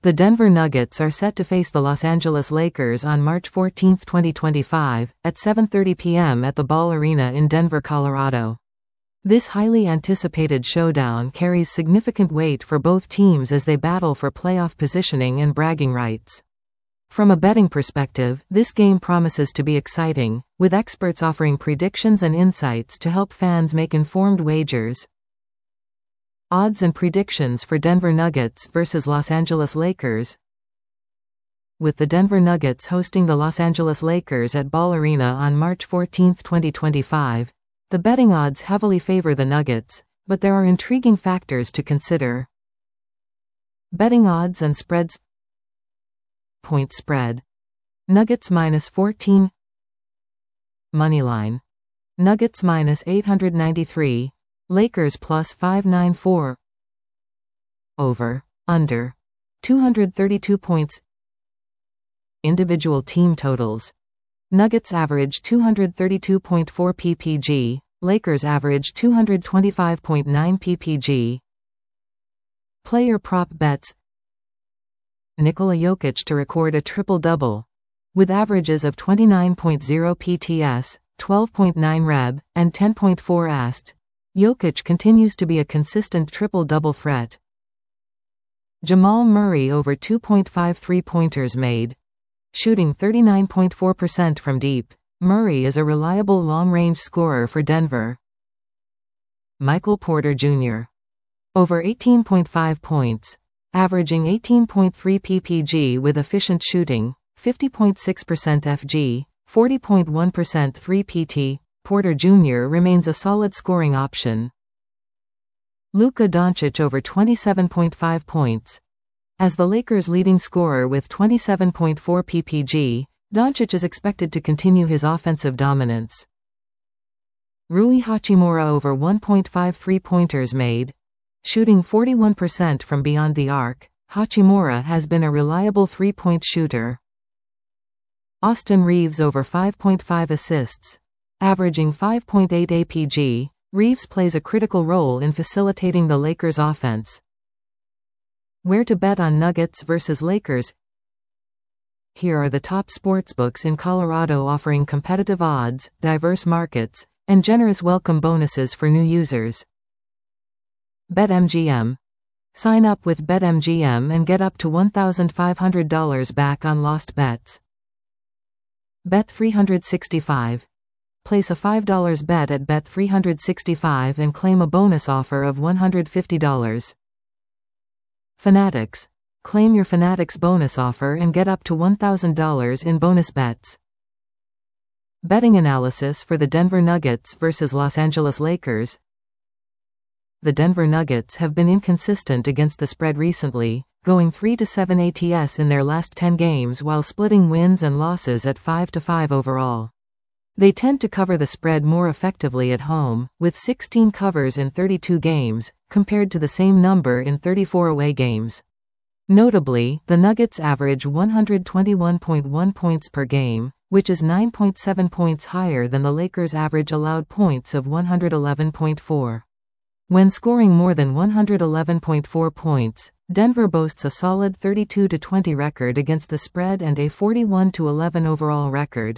The Denver Nuggets are set to face the Los Angeles Lakers on March 14, 2025, at 7:30 p.m. at the Ball Arena in Denver, Colorado. This highly anticipated showdown carries significant weight for both teams as they battle for playoff positioning and bragging rights. From a betting perspective, this game promises to be exciting, with experts offering predictions and insights to help fans make informed wagers. Odds and predictions for Denver Nuggets versus Los Angeles Lakers. With the Denver Nuggets hosting the Los Angeles Lakers at Ball Arena on March 14, 2025, the betting odds heavily favor the Nuggets, but there are intriguing factors to consider. Betting odds and spreads. Point spread. Nuggets -14. Moneyline. Nuggets -893. Lakers +594. Over. Under. 232 points. Individual team totals. Nuggets average 232.4 ppg, Lakers average 225.9 ppg. Player prop bets. Nikola Jokic to record a triple-double, with averages of 29.0 PTS, 12.9 reb, and 10.4 AST. Jokic continues to be a consistent triple-double threat. Jamal Murray over 2.5 three-pointers made. Shooting 39.4% from deep, Murray is a reliable long-range scorer for Denver. Michael Porter Jr. Over 18.5 points, averaging 18.3 ppg with efficient shooting, 50.6% FG, 40.1% 3PT. Porter Jr. remains a solid scoring option. Luka Doncic over 27.5 points. As the Lakers' leading scorer with 27.4 ppg, Doncic is expected to continue his offensive dominance. Rui Hachimura over 1.5 three-pointers made. Shooting 41% from beyond the arc, Hachimura has been a reliable three-point shooter. Austin Reaves over 5.5 assists. Averaging 5.8 APG, Reaves plays a critical role in facilitating the Lakers' offense. Where to bet on Nuggets versus Lakers? Here are the top sportsbooks in Colorado offering competitive odds, diverse markets, and generous welcome bonuses for new users. BetMGM. Sign up with BetMGM and get up to $1,500 back on lost bets. Bet365. Place a $5 bet at Bet365 and claim a bonus offer of $150. Fanatics. Claim your Fanatics bonus offer and get up to $1,000 in bonus bets. Betting analysis for the Denver Nuggets versus Los Angeles Lakers. The Denver Nuggets have been inconsistent against the spread recently, going 3-7 ATS in their last 10 games while splitting wins and losses at 5-5 overall. They tend to cover the spread more effectively at home, with 16 covers in 32 games, compared to the same number in 34 away games. Notably, the Nuggets average 121.1 points per game, which is 9.7 points higher than the Lakers' average allowed points of 111.4. When scoring more than 111.4 points, Denver boasts a solid 32-20 record against the spread and a 41-11 overall record.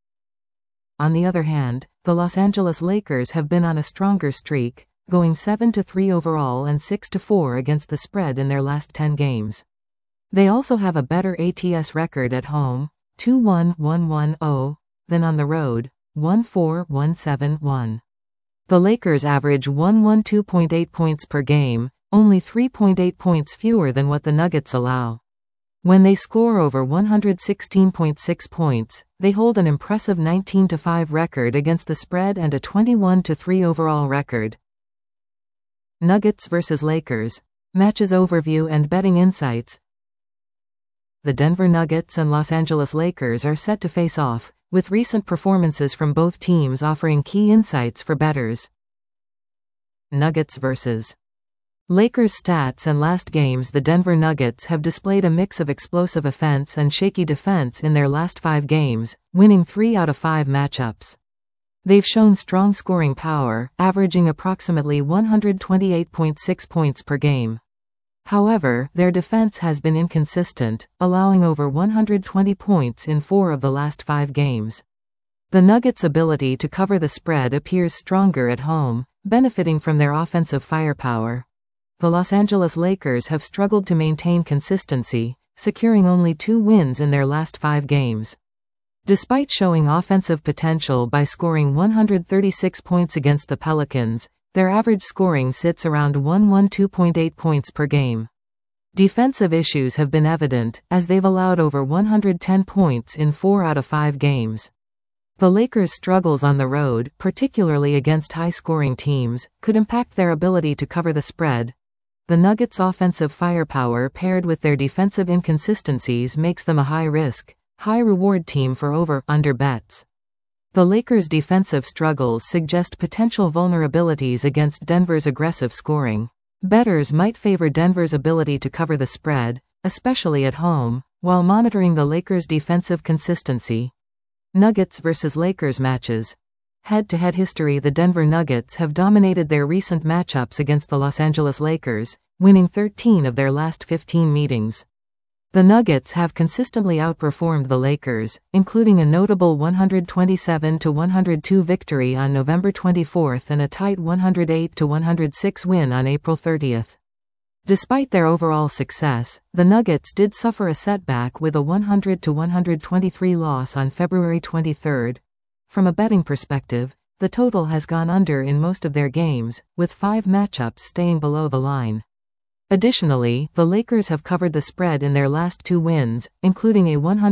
On the other hand, the Los Angeles Lakers have been on a stronger streak, going 7-3 overall and 6-4 against the spread in their last 10 games. They also have a better ATS record at home, 2-1-1-1-0, than on the road, 1-4-1-7-1. The Lakers average 112.8 points per game, only 3.8 points fewer than what the Nuggets allow. When they score over 116.6 points, they hold an impressive 19-5 record against the spread and a 21-3 overall record. Nuggets vs. Lakers. Matches overview and betting insights. The Denver Nuggets and Los Angeles Lakers are set to face off, with recent performances from both teams offering key insights for bettors. Nuggets vs. Lakers stats and last games. The Denver Nuggets have displayed a mix of explosive offense and shaky defense in their last 5 games, winning 3 out of 5 matchups. They've shown strong scoring power, averaging approximately 128.6 points per game. However, their defense has been inconsistent, allowing over 120 points in 4 of the last 5 games. The Nuggets' ability to cover the spread appears stronger at home, benefiting from their offensive firepower. The Los Angeles Lakers have struggled to maintain consistency, securing only 2 wins in their last 5 games. Despite showing offensive potential by scoring 136 points against the Pelicans, their average scoring sits around 112.8 points per game. Defensive issues have been evident, as they've allowed over 110 points in 4 out of 5 games. The Lakers' struggles on the road, particularly against high-scoring teams, could impact their ability to cover the spread. The Nuggets' offensive firepower paired with their defensive inconsistencies makes them a high-risk, high-reward team for over/under bets. The Lakers' defensive struggles suggest potential vulnerabilities against Denver's aggressive scoring. Bettors might favor Denver's ability to cover the spread, especially at home, while monitoring the Lakers' defensive consistency. Nuggets vs. Lakers matches. Head-to-head history: the Denver Nuggets have dominated their recent matchups against the Los Angeles Lakers, winning 13 of their last 15 meetings. The Nuggets have consistently outperformed the Lakers, including a notable 127-102 victory on November 24 and a tight 108-106 win on April 30. Despite their overall success, the Nuggets did suffer a setback with a 100-123 loss on February 23. From a betting perspective, the total has gone under in most of their games, with 5 matchups staying below the line. Additionally, the Lakers have covered the spread in their last 2 wins, including a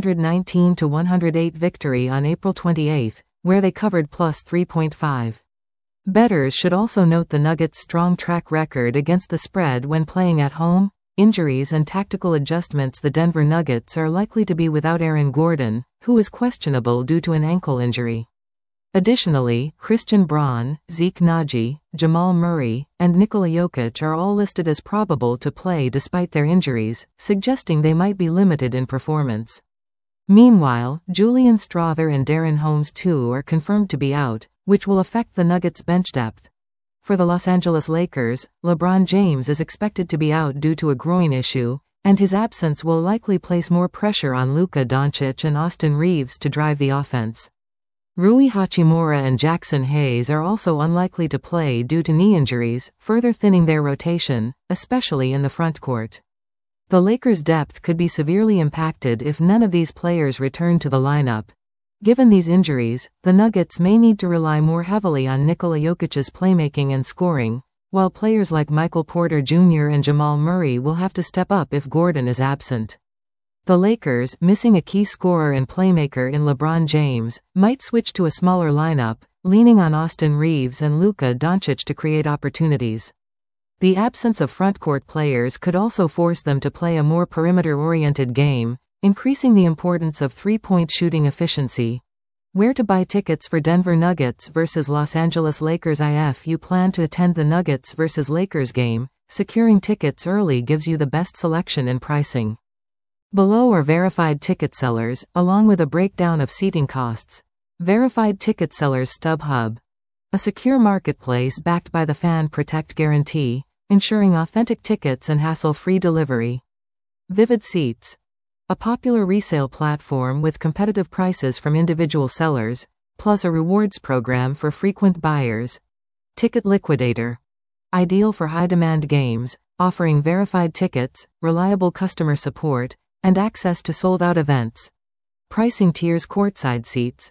119-108 victory on April 28, where they covered plus 3.5. Bettors should also note the Nuggets' strong track record against the spread when playing at home. Injuries and tactical adjustments: the Denver Nuggets are likely to be without Aaron Gordon, who is questionable due to an ankle injury. Additionally, Christian Braun, Zeke Naji, Jamal Murray, and Nikola Jokic are all listed as probable to play despite their injuries, suggesting they might be limited in performance. Meanwhile, Julian Strawther and Darren Holmes too are confirmed to be out, which will affect the Nuggets' bench depth. For the Los Angeles Lakers, LeBron James is expected to be out due to a groin issue, and his absence will likely place more pressure on Luka Doncic and Austin Reeves to drive the offense. Rui Hachimura and Jackson Hayes are also unlikely to play due to knee injuries, further thinning their rotation, especially in the frontcourt. The Lakers' depth could be severely impacted if none of these players return to the lineup. Given these injuries, the Nuggets may need to rely more heavily on Nikola Jokic's playmaking and scoring, while players like Michael Porter Jr. and Jamal Murray will have to step up if Gordon is absent. The Lakers, missing a key scorer and playmaker in LeBron James, might switch to a smaller lineup, leaning on Austin Reeves and Luka Doncic to create opportunities. The absence of frontcourt players could also force them to play a more perimeter-oriented game, increasing the importance of three-point shooting efficiency. Where to buy tickets for Denver Nuggets vs. Los Angeles Lakers? If you plan to attend the Nuggets vs. Lakers game, securing tickets early gives you the best selection and pricing. Below are verified ticket sellers, along with a breakdown of seating costs. Verified ticket sellers: StubHub, a secure marketplace backed by the Fan Protect Guarantee, ensuring authentic tickets and hassle-free delivery. Vivid Seats, a popular resale platform with competitive prices from individual sellers, plus a rewards program for frequent buyers. Ticket Liquidator, ideal for high-demand games, offering verified tickets, reliable customer support, and access to sold-out events. Pricing tiers: courtside seats,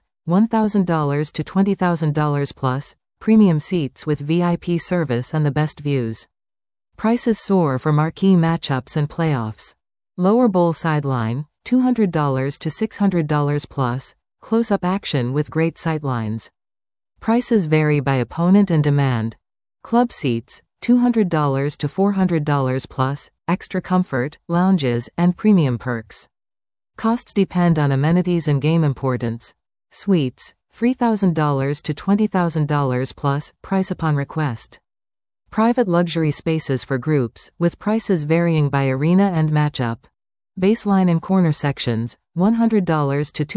$1,000 to $20,000 plus, premium seats with VIP service and the best views. Prices soar for marquee matchups and playoffs. Lower bowl sideline, $200 to $600 plus, close-up action with great sightlines. Prices vary by opponent and demand. Club seats, $200 to $400 plus, extra comfort, lounges, and premium perks. Costs depend on amenities and game importance. Suites, $3,000 to $20,000 plus, price upon request. Private luxury spaces for groups, with prices varying by arena and matchup. Baseline and corner sections, $100 to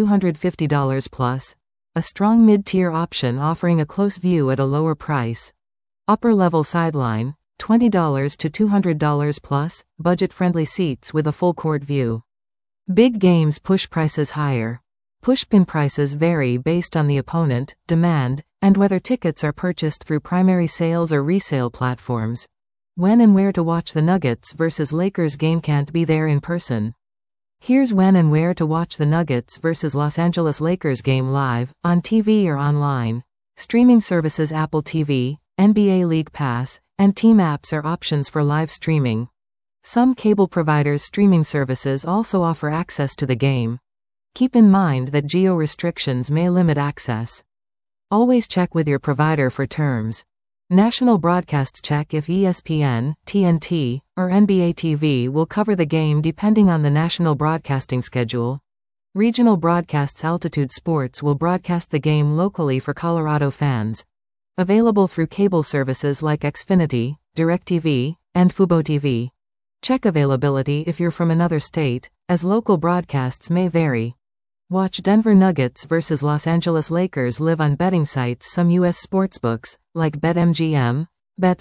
$250 plus. A strong mid-tier option offering a close view at a lower price. Upper-level sideline, $20 to $200 plus, budget-friendly seats with a full court view. Big games push prices higher. Pushpin prices vary based on the opponent, demand, and whether tickets are purchased through primary sales or resale platforms. When and where to watch the Nuggets vs Lakers game. Can't be there in person? Here's when and where to watch the Nuggets vs Los Angeles Lakers game live, on TV or online. Streaming services Apple TV, NBA League Pass, and Team apps are options for live streaming. Some cable providers' streaming services also offer access to the game. Keep in mind that geo restrictions may limit access. Always check with your provider for terms. National broadcasts check if ESPN, TNT, or NBA TV will cover the game depending on the national broadcasting schedule. Regional broadcasts Altitude Sports will broadcast the game locally for Colorado fans. Available through cable services like Xfinity, DirecTV, and FuboTV. Check availability if you're from another state, as local broadcasts may vary. Watch Denver Nuggets vs Los Angeles Lakers live on betting sites. Some U.S. sportsbooks, like BetMGM,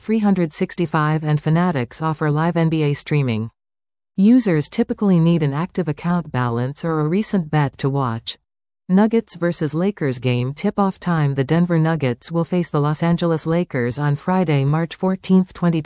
Bet365 and Fanatics offer live NBA streaming. Users typically need an active account balance or a recent bet to watch. Nuggets vs Lakers game tip-off time. The Denver Nuggets will face the Los Angeles Lakers on Friday, March 14,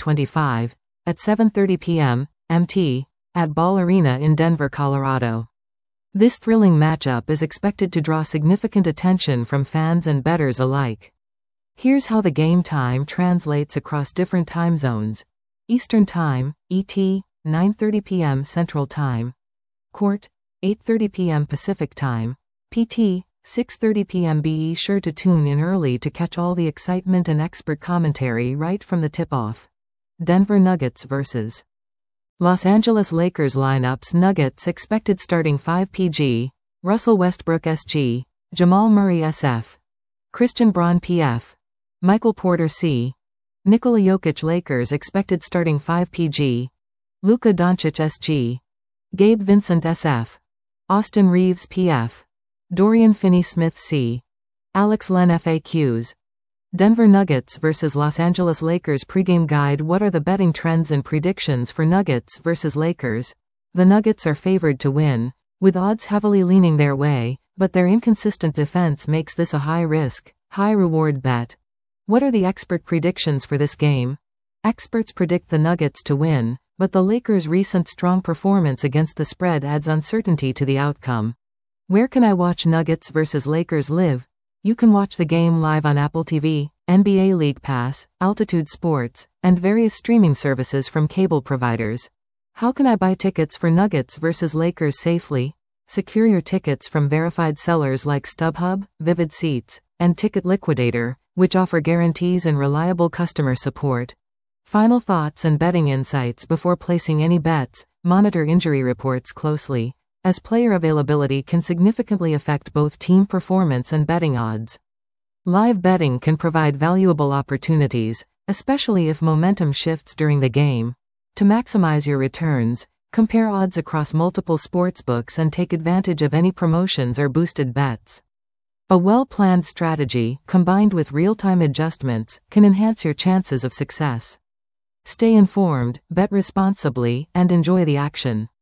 2025, at 7:30 p.m. MT, at Ball Arena in Denver, Colorado. This thrilling matchup is expected to draw significant attention from fans and bettors alike. Here's how the game time translates across different time zones. Eastern Time, ET, 9:30 p.m. Central Time. Court, 8:30 p.m. Pacific Time. PT, 6:30 p.m. Be sure to tune in early to catch all the excitement and expert commentary right from the tip-off. Denver Nuggets vs. Los Angeles Lakers lineups. Nuggets expected starting 5 PG, Russell Westbrook SG, Jamal Murray SF, Christian Braun PF, Michael Porter C, Nikola Jokic. Lakers expected starting 5 PG, Luka Doncic SG, Gabe Vincent SF, Austin Reeves PF, Dorian Finney-Smith C, Alex Len FAQs. Denver Nuggets vs Los Angeles Lakers pregame guide. What are the betting trends and predictions for Nuggets vs Lakers? The Nuggets are favored to win, with odds heavily leaning their way, but their inconsistent defense makes this a high-risk, high-reward bet. What are the expert predictions for this game? Experts predict the Nuggets to win, but the Lakers' recent strong performance against the spread adds uncertainty to the outcome. Where can I watch Nuggets vs Lakers live? You can watch the game live on Apple TV, NBA League Pass, Altitude Sports, and various streaming services from cable providers. How can I buy tickets for Nuggets vs Lakers safely? Secure your tickets from verified sellers like StubHub, Vivid Seats, and Ticket Liquidator, which offer guarantees and reliable customer support. Final thoughts and betting insights before placing any bets. Monitor injury reports closely, as player availability can significantly affect both team performance and betting odds. Live betting can provide valuable opportunities, especially if momentum shifts during the game. To maximize your returns, compare odds across multiple sportsbooks and take advantage of any promotions or boosted bets. A well-planned strategy, combined with real-time adjustments, can enhance your chances of success. Stay informed, bet responsibly, and enjoy the action.